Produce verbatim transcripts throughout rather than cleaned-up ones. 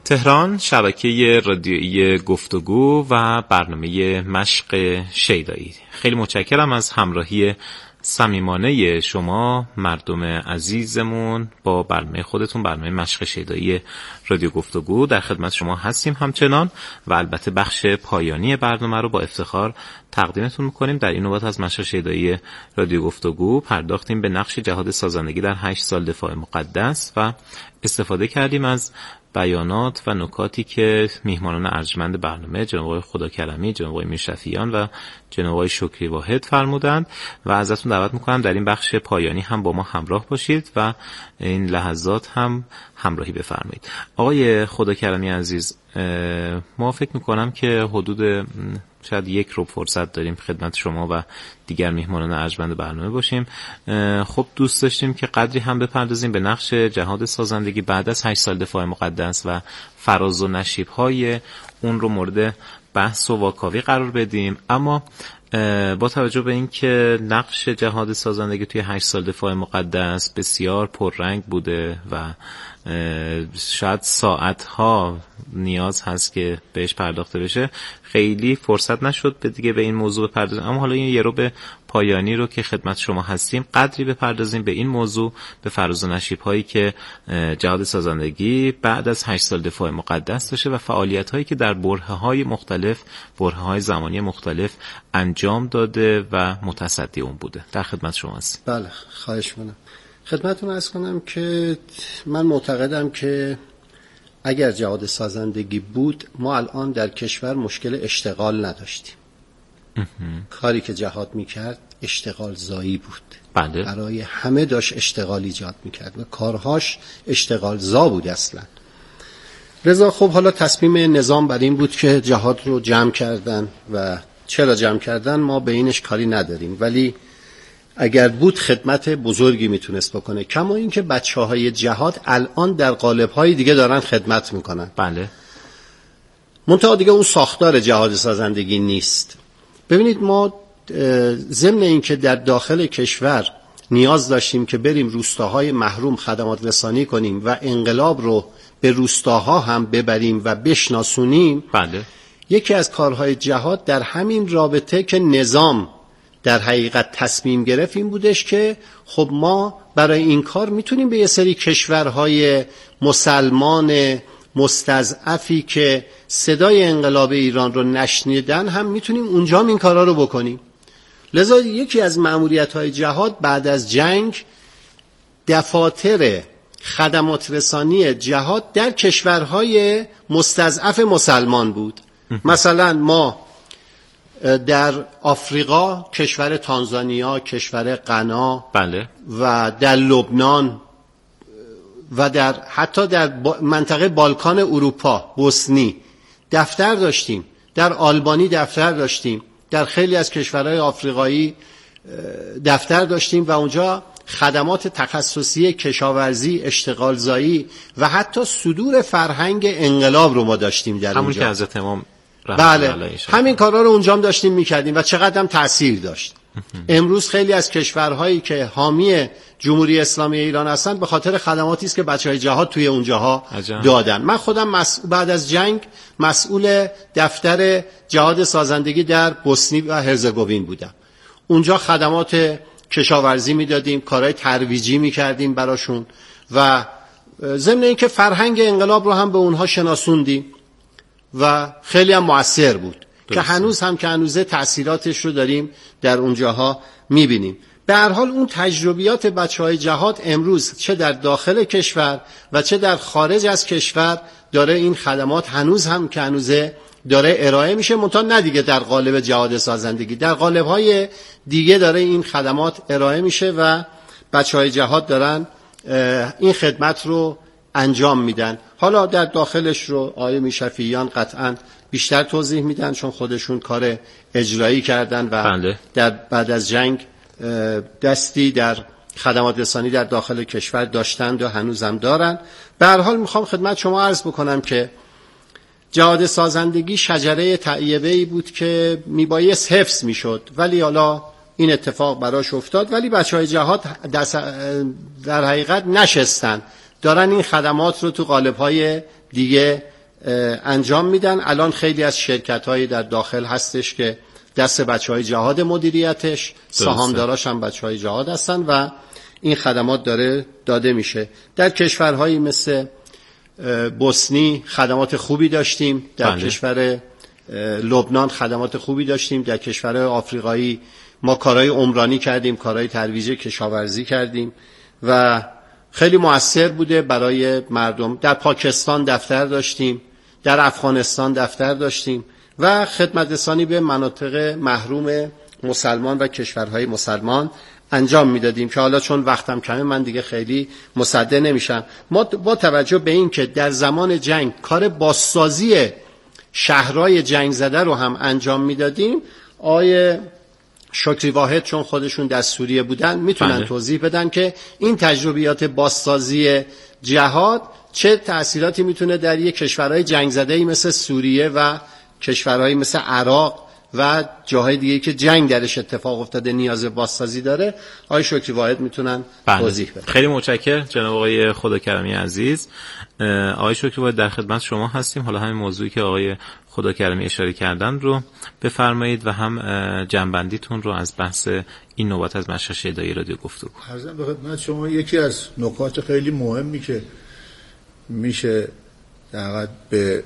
تهران، شبکه رادیویی گفتگو و برنامه مشق شیدایی. خیلی متشکرم از همراهی صمیمانه شما مردم عزیزمون با برنامه خودتون، برنامه مشق شیدایی رادیو گفتگو. در خدمت شما هستیم همچنان و البته بخش پایانی برنامه رو با افتخار تقدیمتون میکنیم. در این نوبت از مشق شیدایی رادیو گفتگو پرداختیم به نقش جهاد سازندگی در هشت سال دفاع مقدس و استفاده کردیم از بیانات و نکاتی که میهمانان ارجمند برنامه جناب آقای خداکرمی، جناب آقای میرشفیان و جناب آقای شکری واحد فرمودند و ازتون دعوت میکنم در این بخش پایانی هم با ما همراه باشید و این لحظات هم همراهی بفرمایید. آقای خداکرمی عزیز، ما فکر میکنم که حدود شاید یک رو فرصت داریم خدمت شما و دیگر میهمانان ارجمند برنامه باشیم. خب دوست داشتیم که قدری هم بپردازیم به نقش جهاد سازندگی بعد از هشت سال دفاع مقدس و فراز و نشیب‌های اون رو مورد بحث و واکاوی قرار بدیم. اما با توجه به این که نقش جهاد سازندگی توی هشت سال دفاع مقدس بسیار پررنگ بوده و شاید ساعتها نیاز هست که بهش پرداخته بشه، خیلی فرصت نشد به دیگه به این موضوع بپردازیم. اما حالا این یه رو به پایانی رو که خدمت شما هستیم قدری بپردازیم به این موضوع، به فراز و نشیب هایی که جهاد سازندگی بعد از هشت سال دفاع مقدس داشته و فعالیت هایی که در برهه های مختلف، برهه های زمانی مختلف انجام داده و متصدی اون بوده. در خدمت شما هستیم. بله، خواهش می‌کنم. خدمتتون عرض کنم که من معتقدم که اگر جهاد سازندگی بود ما الان در کشور مشکل اشتغال نداشتیم. کاری که جهاد میکرد اشتغال زایی بود. بله. برای همه داشت اشتغال ایجاد میکرد و کارهاش اشتغال زا بود اصلا. رضا خب حالا تصمیم نظام بر این بود که جهاد رو جمع کردن و چرا جمع کردن ما به اینش کاری نداریم، ولی اگر بود خدمت بزرگی میتونست بکنه. کما این که بچه های جهاد الان در قالب های دیگه دارن خدمت میکنن. بله. منتها دیگه اون ساختار جهاد سازندگی نیست. ببینید ما ضمن این که در داخل کشور نیاز داشتیم که بریم روستاهای محروم خدمات رسانی کنیم و انقلاب رو به روستاها هم ببریم و بشناسونیم. بله. یکی از کارهای جهاد در همین رابطه که نظام در حقیقت تصمیم گرفت این بودش که خب ما برای این کار میتونیم به یه سری کشورهای مسلمان مستضعفی که صدای انقلاب ایران رو نشنیدن هم میتونیم اونجا این کارا رو بکنیم. لذا یکی از مأموریت‌های جهاد بعد از جنگ دفاتر خدمات رسانی جهاد در کشورهای مستضعف مسلمان بود. مثلا ما در آفریقا کشور تانزانیا، کشور غنا، بله، و در لبنان و در حتی در منطقه بالکان اروپا، بوسنی دفتر داشتیم، در آلبانی دفتر داشتیم، در خیلی از کشورهای آفریقایی دفتر داشتیم و اونجا خدمات تخصصی کشاورزی، اشتغالزایی و حتی صدور فرهنگ انقلاب رو ما داشتیم در همون اونجا. که حضرت امام بله، همین کارا رو اونجا هم داشتیم میکردیم و چقدر هم تأثیر داشت. امروز خیلی از کشورهایی که حامی جمهوری اسلامی ایران هستند به خاطر خدماتی است که بچهای جهاد توی اونجاها دادن. من خودم مسئول بعد از جنگ مسئول دفتر جهاد سازندگی در بوسنی و هرزگوین بودم. اونجا خدمات کشاورزی میدادیم، کارهای ترویجی میکردیم براشون و ضمن اینکه فرهنگ انقلاب رو هم به اونها شناسوندیم و خیلی هم مؤثر بود. درسته. که هنوز هم که هنوزه تأثیراتش رو داریم در اونجاها میبینیم. به هر حال اون تجربیات بچهای جهاد امروز چه در داخل کشور و چه در خارج از کشور داره این خدمات هنوز هم که هنوزه داره ارائه میشه، منتها نه دیگه در قالب جهاد سازندگی، در قالب‌های دیگه داره این خدمات ارائه میشه و بچهای جهاد دارن این خدمت رو انجام میدن. حالا در داخلش رو آیه میرشفیان قطعاً بیشتر توضیح میدن چون خودشون کار اجرایی کردن و بله. در بعد از جنگ دستی در خدمات رسانی در داخل کشور داشتند و هنوزم دارن. به هر حال میخوام خدمت شما عرض بکنم که جهاد سازندگی شجره طیبه‌ای بود که میبایست حفظ میشد، ولی حالا این اتفاق براش افتاد. ولی بچهای جهاد در حقیقت نشستن، دارن این خدمات رو تو قالب‌های دیگه انجام میدن. الان خیلی از شرکت‌های در داخل هستش که دست بچه‌های جهاد مدیریتش، سهامداراش هم بچه‌های جهاد هستن و این خدمات داره داده میشه. در کشورهایی مثل بوسنی خدمات خوبی داشتیم، در بله. کشور لبنان خدمات خوبی داشتیم، در کشورهای آفریقایی ما کارهای عمرانی کردیم، کارهای ترویج کشاورزی کردیم و خیلی مؤثر بوده برای مردم. در پاکستان دفتر داشتیم، در افغانستان دفتر داشتیم و خدمت رسانی به مناطق محروم مسلمان و کشورهای مسلمان انجام میدادیم که حالا چون وقتم کمه من دیگه خیلی مصدق نمیشم. ما با توجه به این که در زمان جنگ کار بازسازی شهرهای جنگ زده رو هم انجام میدادیم، آیه شکری واحد چون خودشون در سوریه بودن میتونن بله. توضیح بدن که این تجربیات بازسازی جهاد چه تأثیراتی میتونه در یک کشورهای جنگ زده‌ای مثل سوریه و کشورهای مثل عراق و جاهای دیگه که جنگ درش اتفاق افتاده نیاز بازسازی داره. آقای شکری واحد میتونن بله. توضیح بدن. خیلی متشکرم جناب آقای خداکرمی عزیز. آقای شکری واحد در خدمت شما هستیم. حالا همین موضوعی که آقای خداکرمی اشاره کردن رو بفرمایید و هم جنبندیتون رو از بحث این نوبت از مشهد شیدایی رادیو گفتگو. عرضم به خدمت شما یکی از نکات خیلی مهمی که میشه در به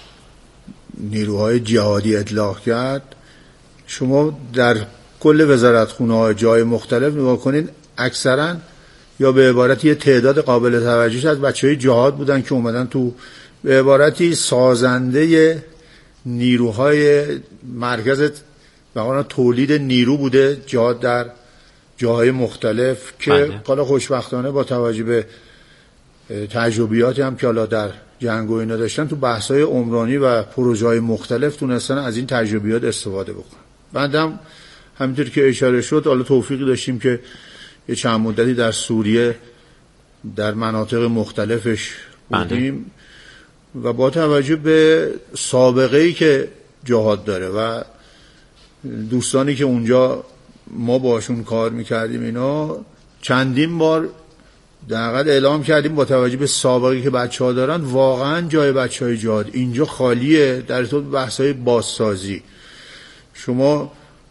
نیروهای جهادی اطلاق کرد، شما در کل وزارتخونه‌های جای مختلف نگاه کنین اکثرا یا به عبارتی تعداد قابل توجهی از بچهای جهاد بودن که اومدن تو، به عبارتی سازنده نیروهای مرکز واقعا تولید نیرو بوده جهاد در جاهای مختلف که حالا خوشبختانه با توجه به تجربیاتی هم که حالا در جنگ و اینا داشتن تو بحث‌های عمرانی و پروژه‌های مختلف تونستن از این تجربیات استفاده بکنن. بعدم همینطور که اشاره شد حالا توفیقی داشتیم که یه چند مدتی در سوریه در مناطق مختلفش بودیم و با توجه به سابقه‌ای که جهاد داره و دوستانی که اونجا ما باشون کار میکردیم اینا چندین بار در حقیقت اعلام کردیم با توجه به سابقه‌ای که بچه‌ها دارن واقعا جای بچه‌های جهاد اینجا خالیه. در تو بحث‌های بازسازی شما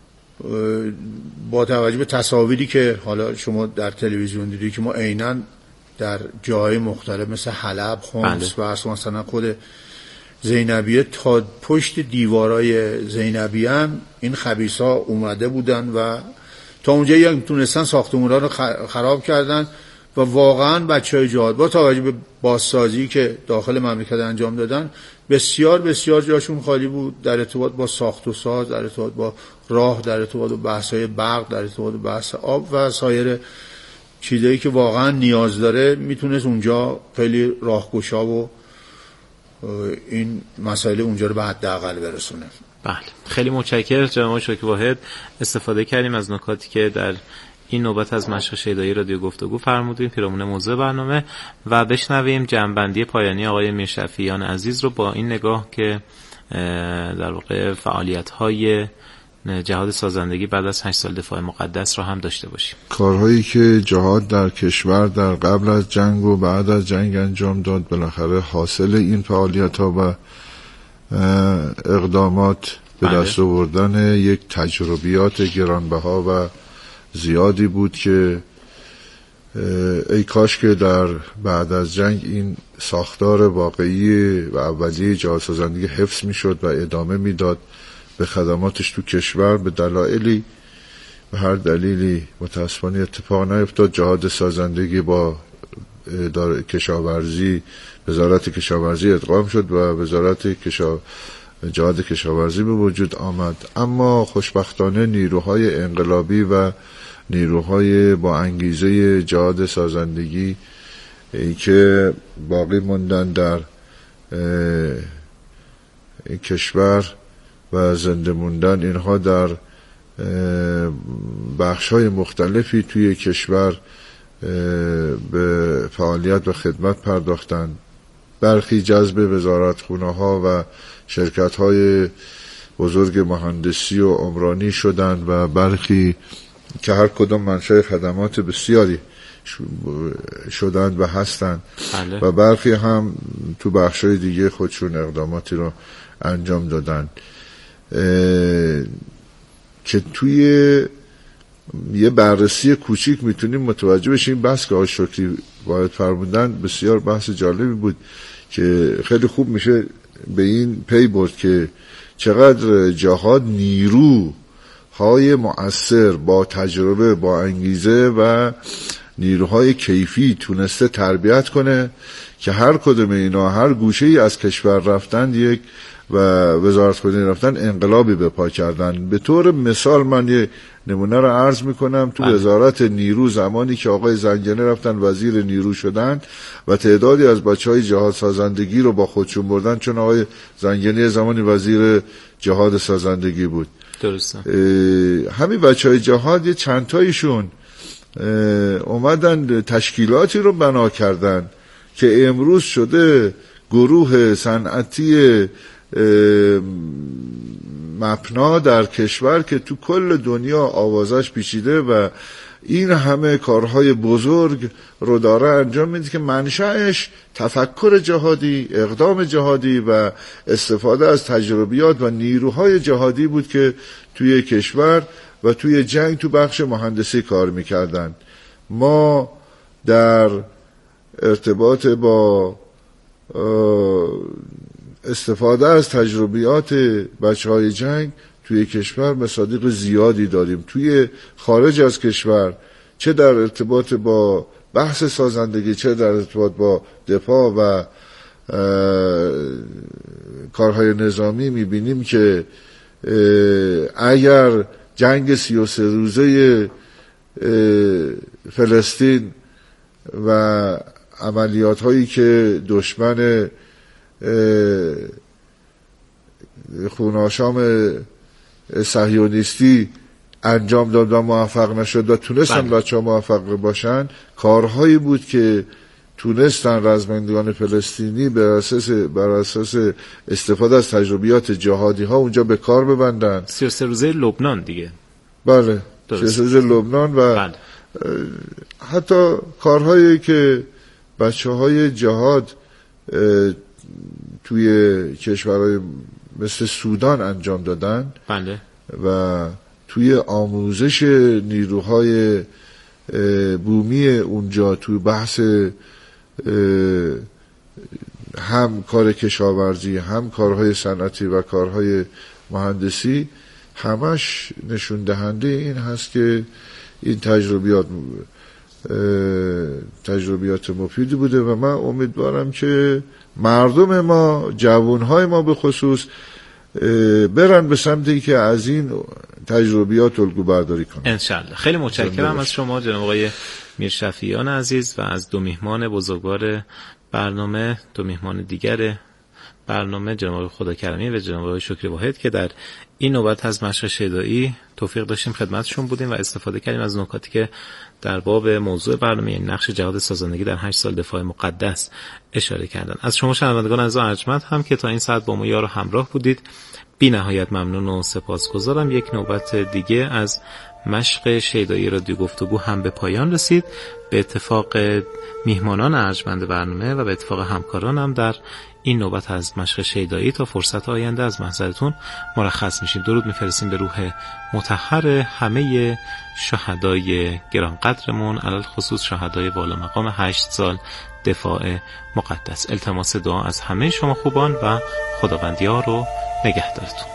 با توجه به تصاویری که حالا شما در تلویزیون دیدید که ما عیناً در جاهای مختلف مثل حلب، خمس و مثلا خود زینبیه تا پشت دیوارای زینبیه هم این خبیثا اومده بودن و تا اونجا یک تونستن ساختمونا رو خراب کردن و واقعا بچهای جهاد با توجه به بازسازی که داخل مملکت انجام دادن بسیار بسیار جاشون خالی بود در ارتباط با ساخت و ساز، در ارتباط با راه، در ارتباط با بحث‌های برق، در ارتباط با بحث آب و سایر چیزایی که واقعا نیاز داره میتونست اونجا خیلی راهگشا و این مسائل اونجا رو به حداقل برسونه. بله خیلی متشکرم جناب شکری واحد. استفاده کردیم از نکاتی که در این نوبت از مشهد شیدایی رادیو گفتگو فرمودیم پیرامون موضوع برنامه و بشنویم جنبندی پایانی آقای میرشفیعیان عزیز رو با این نگاه که در واقع فعالیت‌های جهاد سازندگی بعد از هشت سال دفاع مقدس را هم داشته باشیم. کارهایی که جهاد در کشور در قبل از جنگ و بعد از جنگ انجام داد بالاخره حاصل این فعالیت‌ها و اقدامات به دست آوردن یک تجربیات گرانبها و زیادی بود که ای کاش که در بعد از جنگ این ساختار واقعی و اولیه جهاد سازندگی حفظ میشد و ادامه میداد به خدماتش تو کشور. به دلایلی به هر دلیلی متاسفانه اتفاق نیفتاد. جهاد سازندگی با اداره کشاورزی، وزارت کشاورزی ادغام شد و وزارت کشا جهاد کشاورزی به وجود آمد. اما خوشبختانه نیروهای انقلابی و نیروهای با انگیزه جهاد سازندگی که باقی موندن در این کشور و زنده موندن، اینها در بخش‌های مختلفی توی کشور به فعالیت و خدمت پرداختند. برخی جذب وزارتخونه‌ها و شرکت‌های بزرگ مهندسی و عمرانی شدند و برخی که هر کدام منشأ خدمات بسیاری شدند و هستند. بله. و برخی هم تو بخشای دیگه خودشون اقداماتی رو انجام دادن که توی یه بررسی کوچیک میتونیم متوجه بشیم. بحث که آقای شکری وارد فرمودن بسیار بحث جالبی بود که خیلی خوب میشه به این پی برد که چقدر جهاد نیرو های مؤثر با تجربه، با انگیزه و نیروهای کیفی تونسته تربیت کنه که هر کدوم اینا هر گوشه ای از کشور رفتن یک و وزارت خزینه رفتن انقلابی به پا کردن. به طور مثال من یه نمونه رو عرض میکنم. تو وزارت نیرو زمانی که آقای زنگنه رفتن وزیر نیرو شدن و تعدادی از بچهای جهاد سازندگی رو با خودشون بردن، چون آقای زنگنه زمانی وزیر جهاد سازندگی بود. درسته. همین بچهای جهاد یه چند تایشون اومدن تشکیلاتی رو بنا کردن که امروز شده گروه صنعتی مپنا در کشور که تو کل دنیا آوازش پیچیده و این همه کارهای بزرگ رو داره انجام میده که منشأش تفکر جهادی، اقدام جهادی و استفاده از تجربیات و نیروهای جهادی بود که توی کشور و توی جنگ تو بخش مهندسی کار میکردن. ما در ارتباط با استفاده از تجربیات بچه‌های جنگ توی کشور مصادیق زیادی داریم. توی خارج از کشور، چه در ارتباط با بحث سازندگی، چه در ارتباط با دفاع و کارهای نظامی، میبینیم که اگر جنگ سی و سه روزه فلسطین و عملیات هایی که دشمن خوناشام صهیونیستی انجام داد و موفق نشد و تونستن بچه ها موفق باشن، کارهایی بود که تونستن رزمندگان فلسطینی بر اساس بر اساس استفاده از تجربیات جهادی ها اونجا به کار ببندن. سی و سه روزه لبنان دیگه. بله، سی و سه روزه لبنان و بله. حتی کارهایی که بچه های جهاد توی کشورهای مثل سودان انجام دادن. بله. و توی آموزش نیروهای بومی اونجا توی بحث هم کار کشاورزی، هم کارهای صنعتی و کارهای مهندسی، همش نشون دهنده این هست که این تجربیات تجربیات مفیدی بوده و من امیدوارم که مردم ما، جوانهای ما به خصوص، برن به سمتی که از این تجربیات الگو برداری کنن انشالله. خیلی متشکرم از شما جناب آقای میرشفیعیان عزیز و از دو میهمان بزرگوار برنامه، دو میهمان دیگر برنامه، جناب آقای خداکرمی و جناب آقای شکری واحد که در این نوبت از مشق شیدایی توفیق داشتیم خدمتشون بودیم و استفاده کردیم از نکاتی که در باب موضوع برنامه، یعنی نقش جهاد سازندگی در هشت سال دفاع مقدس، اشاره کردن. از شما شنوندگان عزیز و ارجمند هم که تا این ساعت با ما یار و همراه بودید بی نهایت ممنون و سپاسگزارم. یک نوبت دیگه از مشق شیدایی رادیو گفتگو هم به پایان رسید. به اتفاق میهمانان ارجمند برنامه و به اتفاق همکارانم در این نوبت از مشق شیدایی تا فرصت آینده از محضرتون مرخص میشیم. درود میفرستیم به روح مطهر همه شهدای گرانقدرمون، علل خصوص شهدای والا مقام هشت سال دفاع مقدس. التماس دعا از همه شما خوبان و خداوندیار رو نگهدارتون.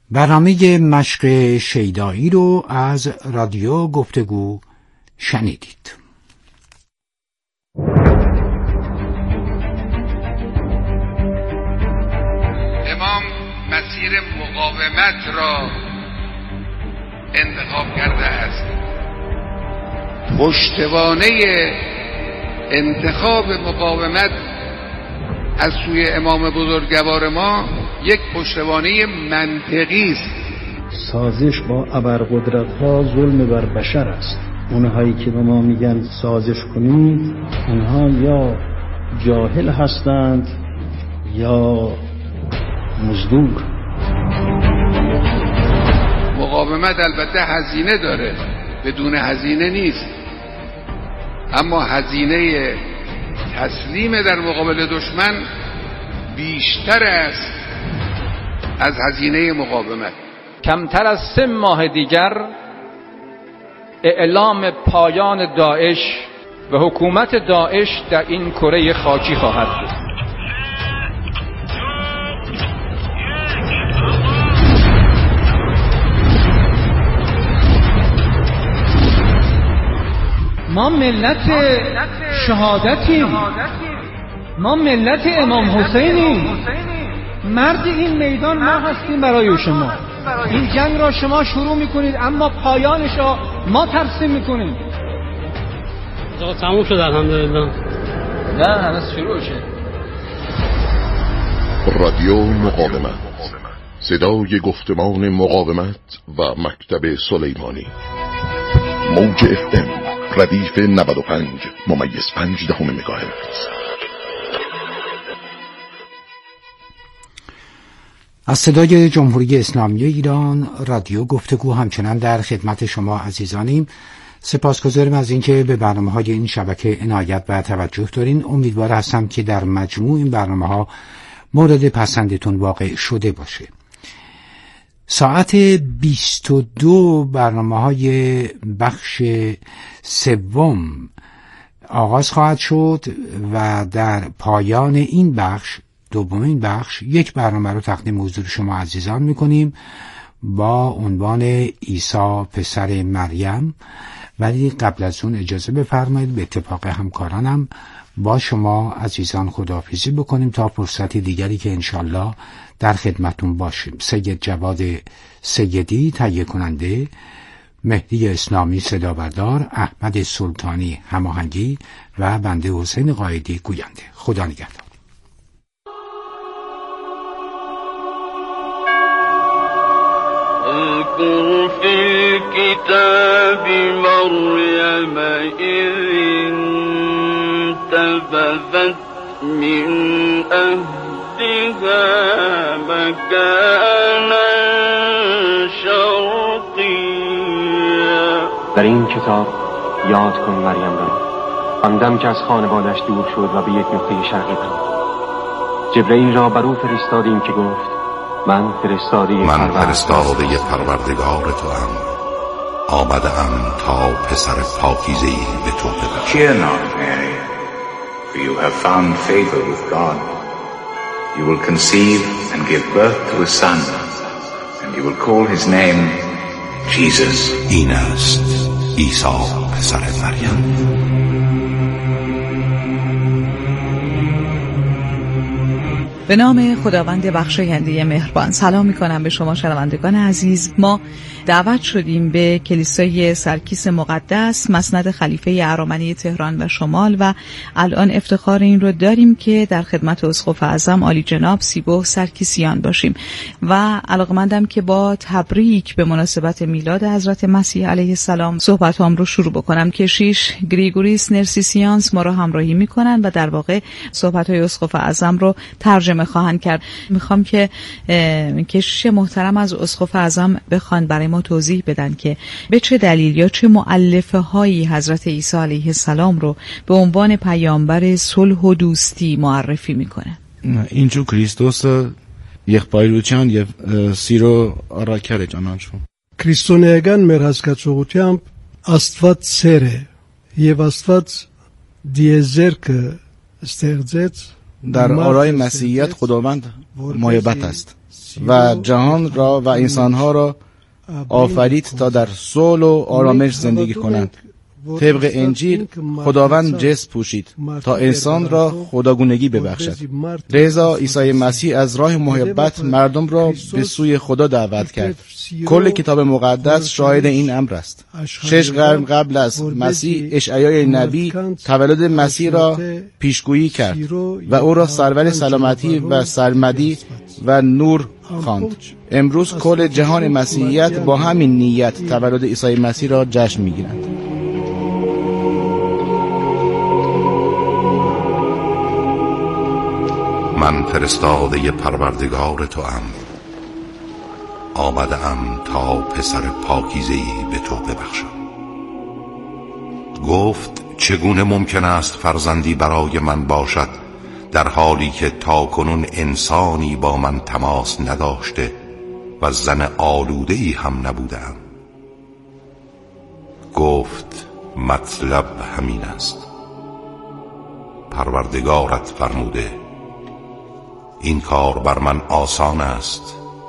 برنامه مشق شیدایی رو از رادیو گفتگو شنیدید. امام مسیر مقاومت را انتخاب کرده است. پشتوانه انتخاب مقاومت از سوی امام بزرگوار ما یک پشتوانه منطقی است. سازش با ابرقدرت‌ها ظلم بر بشر است. اونهایی که به ما میگن سازش کنید، اونها یا جاهل هستند یا مزدور. مقاومت البته هزینه داره، بدون هزینه نیست، اما هزینه تسلیم در مقابل دشمن بیشتر است از هزینه مقاومت. کمتر از سه ماه دیگر اعلام پایان داعش و حکومت داعش در این کره خاکی خواهد بود. ما ملت شهادتیم، ما ملت امام حسینیم. مرد این میدان ما هستیم برای شما. این جنگ را شما شروع میکنید اما پایانش را ما ترسیم میکنیم. آقا تموم شد الحمدلله. نه هنوز شروع شد. رادیو مقاومت، صدای گفتمان مقاومت و مکتب سلیمانی. موج اف ام ردیف نود و پنج ممیز پنج دهم مگاهرتز. از صدای جمهوری اسلامی ایران رادیو گفتگو همچنان در خدمت شما عزیزانیم. سپاسگزارم از اینکه به برنامه‌های این شبکه عنایت و توجه دارین. امیدوار هستم که در مجموع این برنامه‌ها مورد پسندتون واقع شده باشه. ساعت بیست و دو برنامه‌های بخش سوم آغاز خواهد شد و در پایان این بخش، دومین بخش، یک برنامه رو تقدیم حضور شما عزیزان می‌کنیم با عنوان عیسی پسر مریم. ولی قبل از اون اجازه بفرمایید به اتفاق همکارانم با شما عزیزان خداحافظی بکنیم تا فرصت دیگری که انشالله در خدمتون باشیم. سید جواد سیدی تهیه کننده، مهدی اسلامی صدا بردار، احمد سلطانی هماهنگی و بنده حسین قائدی گوینده. خدا نگهدار. اذكر في الكتاب مريم إذ انتبذت من أهلها مكانا شرقيا. در این کتاب یاد کن مریم را، آندم که از خانوادش دور شد و به یک نقطه شرقی پرید. جبرئیل را بر او فرستادیم که گفت من فرستاده من فرستاده پروردگار تو ام، آمده ام تا پسر پاکیزه‌ای به تو بدهم. Fear not, Mary, for you have found favor with God. You will conceive and give birth to a son, and you will call his name Jesus. این است عیسی پسر مریم. به نام خداوند بخشاینده مهربان. سلام میکنم به شما شنوندگان عزیز. ما دعوت شدیم به کلیسای سرکیس مقدس مسند خلیفه ارامنه تهران و شمال و الان افتخار این رو داریم که در خدمت اسقف اعظم عالی جناب سیبوه سرکیسیان باشیم و علاقمندم که با تبریک به مناسبت میلاد حضرت مسیح علیه السلام صحبتام رو شروع بکنم. کشیش گریگوریس نرسیسیانس ما رو همراهی میکنن و در واقع صحبت‌های اسقف اعظم رو ترجمه خواهند کرد. میخوام که کشیش محترم از اسقف اعظم بخوان برای ما توضیح بدن که به چه دلیل یا چه مؤلفه هایی حضرت عیسی علیه السلام رو به عنوان پیامبر صلح و دوستی معرفی میکنه. اینجور کریستوس եղբայրության եւ սիրո առաքյալ է ճանաչվում. Քրիստոնեական մեր հասկացողությամբ Աստված սեր է եւ Աստված դիեզերքը ստեղծեց در آرای مسیحیت خداوند محبت است و جهان را و انسانها را آفرید تا در صلح و آرامش زندگی کنند. طبق انجیل خداوند جسم پوشید تا انسان را خداگونگی ببخشد. لذا عیسی مسیح از راه محبت مردم را به سوی خدا دعوت کرد. کل کتاب مقدس شاهد این امر است. شش قرن قبل از مسیح اشعیای نبی تولد مسیح را پیشگویی کرد و او را سرور سلامتی و سرمدی و نور خواند. امروز کل جهان مسیحیت با همین نیت تولد عیسی مسیح را جشن می‌گیرند. من فرستاده پروردگار تو ام، آمده ام تا پسر پاکیزه‌ای به تو ببخشم. گفت چگونه ممکن است فرزندی برای من باشد در حالی که تا کنون انسانی با من تماس نداشته و زن آلوده‌ای هم نبودم. گفت مطلب همین است. پروردگارت فرموده این کار بر من آسان است.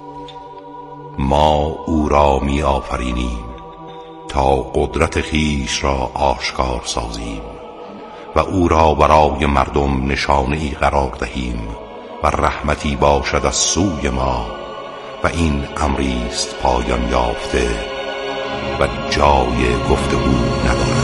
ما او را می آفرینیم تا قدرت خیش را آشکار سازیم و او را برای مردم نشانه‌ای قرار دهیم و رحمتی باشد از سوی ما و این امری است پایان یافته و جای گفتگو ندارد.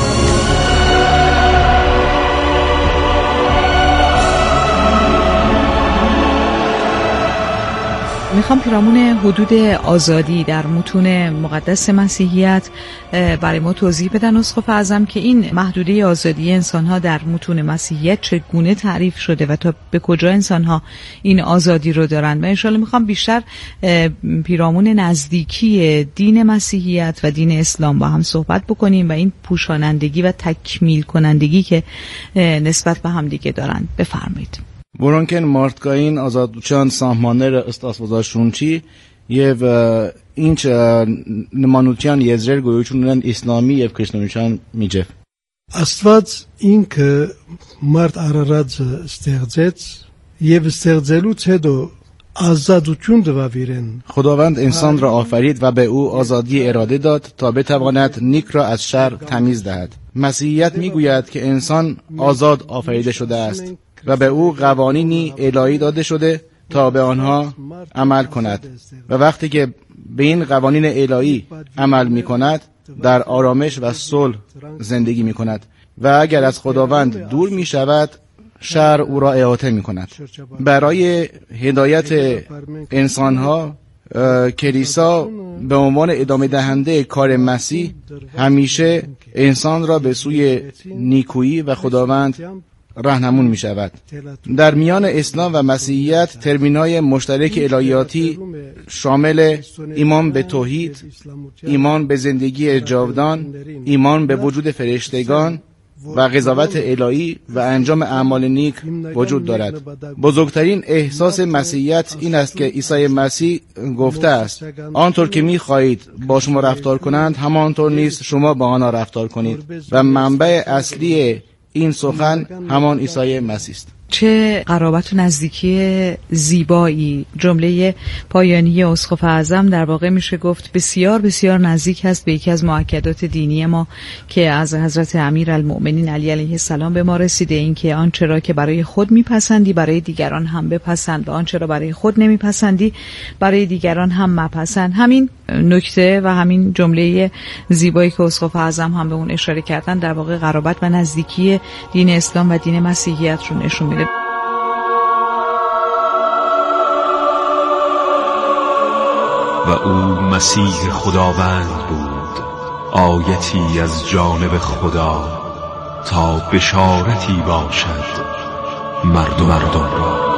میخوام پیرامون حدود آزادی در متون مقدس مسیحیت برای ما توضیح بدن اسقف اعظم که این محدوده آزادی انسانها در متون مسیحیت چگونه تعریف شده و تا به کجا انسانها این آزادی رو دارن. و انشالله میخوام بیشتر پیرامون نزدیکی دین مسیحیت و دین اسلام با هم صحبت بکنیم و این پوشانندگی و تکمیل کنندگی که نسبت به هم دیگه دارن. بفرمایید. Burunken Martkain azadçan sahmanları istasvazashunçi yev inç nmanutyan yezrer goyuçunan İslami yev Kristyanuçan micev. Աստված ինքը մարդ արարած ստեղծեց եւ ստեղծելուց հետո ազատություն տվավ իրեն. خداوند انسان را آفرید و به او آزادی اراده داد تا بتواند نیک را از شر تمیز دهد. مسیحیت میگوید که انسان آزاد آفریده شده است و به او قوانینی الهی داده شده تا به آنها عمل کند و وقتی که به این قوانین الهی عمل می کند در آرامش و صلح زندگی می کند و اگر از خداوند دور می شود شر او را احاطه می کند. برای هدایت انسانها کلیسا به عنوان ادامه دهنده کار مسیح همیشه انسان را به سوی نیکویی و خداوند راهنمون می شود. در میان اسلام و مسیحیت ترمینای مشترک الهیاتی شامل ایمان به توحید، ایمان به زندگی جاودان، ایمان به وجود فرشتگان و قضاوت الهی و انجام اعمال نیک وجود دارد. بزرگترین احساس مسیحیت این است که عیسی مسیح گفته است آنطور که می خواهید با شما رفتار کنند همانطور نیز شما با آنها رفتار کنید و منبع اصلی این سخن همان عیسی مسیح است. چه قرابت و نزدیکی زیبایی. جمله پایانی اسقف اعظم در واقع میشه گفت بسیار بسیار نزدیک است به یکی از مؤکدات دینی ما که از حضرت امیرالمؤمنین علی علیه السلام به ما رسیده، این که آنچه را که برای خود میپسندی برای دیگران هم بپسند و آنچه را برای خود نمیپسندی برای دیگران هم مپسند. همین نکته و همین جمله زیبایی که اسقف اعظم هم به اون اشاره کردن در واقع قرابت و نزدیکی دین اسلام و دین مسیحیت رو نشون میده. و او مسیح خداوند بود، آیتی از جانب خدا تا بشارتی باشد مردم مردم را.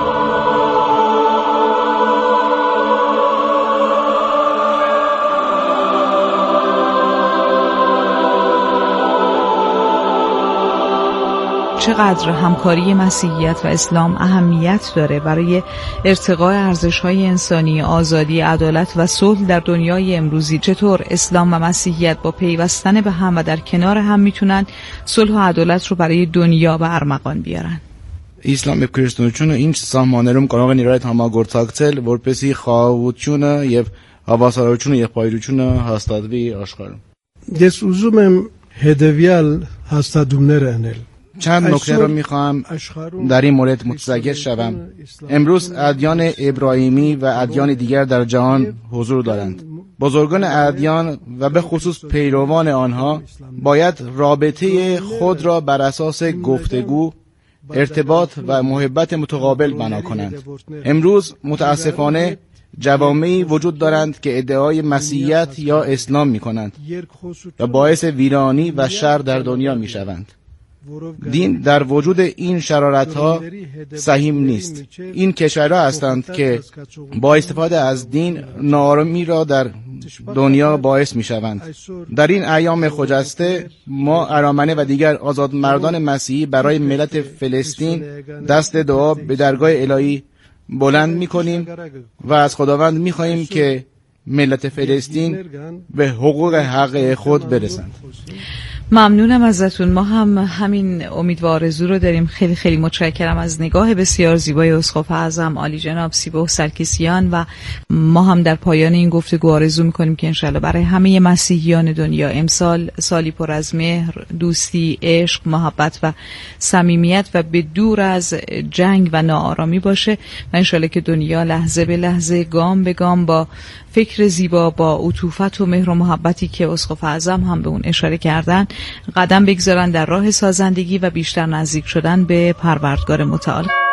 چقدر همکاری مسیحیت و اسلام اهمیت داره برای ارتقاء ارزش‌های انسانی، آزادی، عدالت و صلح در دنیای امروزی. چطور اسلام و مسیحیت با پیوستن به هم و در کنار هم میتونن صلح و عدالت رو برای دنیا به ارمغان بیارن؟ İslam ve Kristiyonluğun inç sahmanlarım kanağı nirayet hamagortaksel vorpesi xavuçuna yev havasarayuçuna yev payruçuna hastadvi aşkarım. Ես ուզում եմ հետևյալ հաստատումներ անել. چند نکته را میخواهم در این مورد متذکر شوم. امروز ادیان ابراهیمی و ادیان دیگر در جهان حضور دارند. بزرگان ادیان و به خصوص پیروان آنها باید رابطه خود را بر اساس گفتگو، ارتباط و محبت متقابل بنا کنند. امروز متاسفانه جوامعی وجود دارند که ادعای مسیحیت یا اسلام می کنند و باعث ویرانی و شر در دنیا می شوند. دین در وجود این شرارت‌ها سهیم نیست. این کشورها هستند که با استفاده از دین ناآرامی را در دنیا باعث می‌شوند. در این ایام خجسته ما ارامنه و دیگر آزادمردان مسیحی برای ملت فلسطین دست دعا به درگاه الهی بلند می‌کنیم و از خداوند می‌خواهیم که ملت فلسطین به حقوق حق خود برسند. ممنونم ازتون. ما هم همین امید و آرزو رو داریم. خیلی خیلی متشکرم از نگاه بسیار زیبای اسقف اعظم عالی جناب سیبوه سرکیسیان و ما هم در پایان این گفتگو آرزو میکنیم که انشالله برای همه مسیحیان دنیا امسال سالی پر از مهر، دوستی، عشق، محبت و صمیمیت و به دور از جنگ و ناآرامی باشه و انشالله که دنیا لحظه به لحظه، گام به گام با فکر زیبا، با عطوفت و مهر و محبتی که اسقف اعظم هم به اون اشاره کردن قدم بگذارن در راه سازندگی و بیشتر نزدیک شدن به پروردگار متعال.